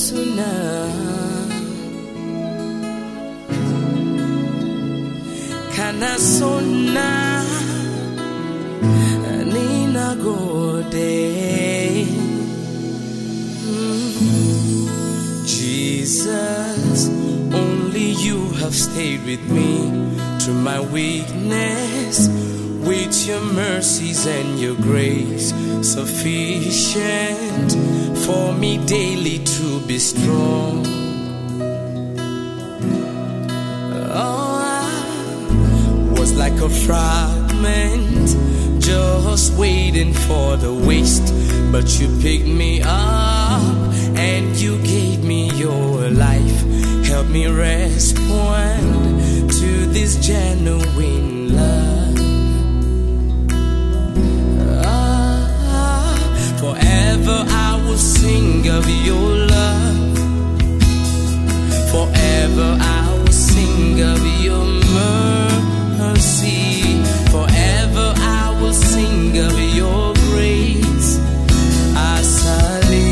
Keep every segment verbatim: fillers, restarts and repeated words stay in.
suna kana sona nina gode. Jesus, only you have stayed with me through my weakness, with your mercies and your grace sufficient for me daily to be strong. Oh, I was like a fragment just waiting for the waste, but you picked me up and you gave me your life. Help me respond to this genuine love. Ah, forever I will sing of your love. Forever I will sing of your mercy. Forever I will sing of your grace. Asali.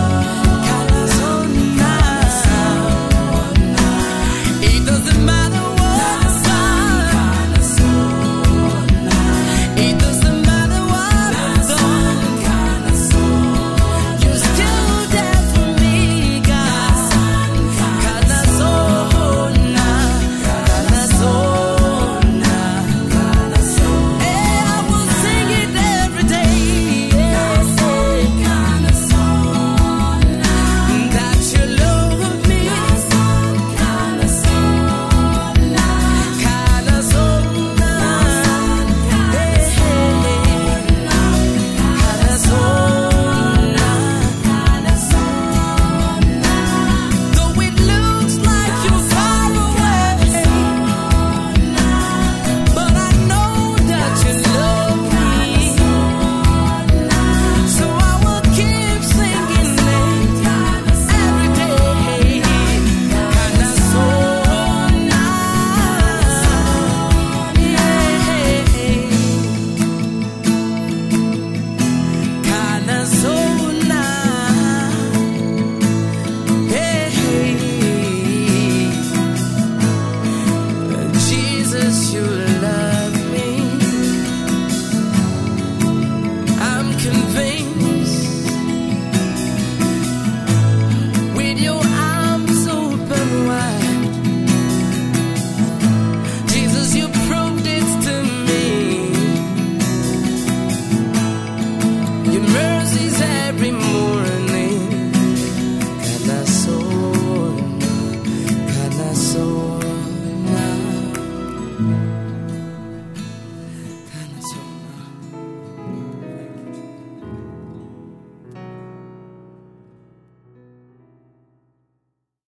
Doesn't matter